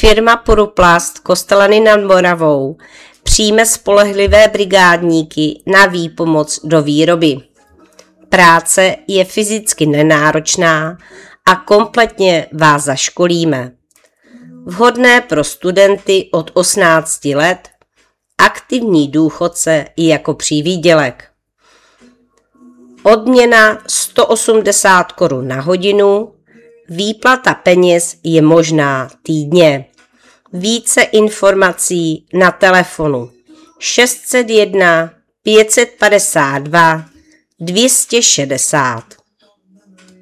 Firma Puroplast Kostelany nad Moravou přijme spolehlivé brigádníky na výpomoc do výroby. Práce je fyzicky nenáročná a kompletně vás zaškolíme. Vhodné pro studenty od 18 let, aktivní důchodce i jako přivýdělek. Odměna 180 korun na hodinu, výplata peněz je možná týdně. Více informací na telefonu 601 552 260.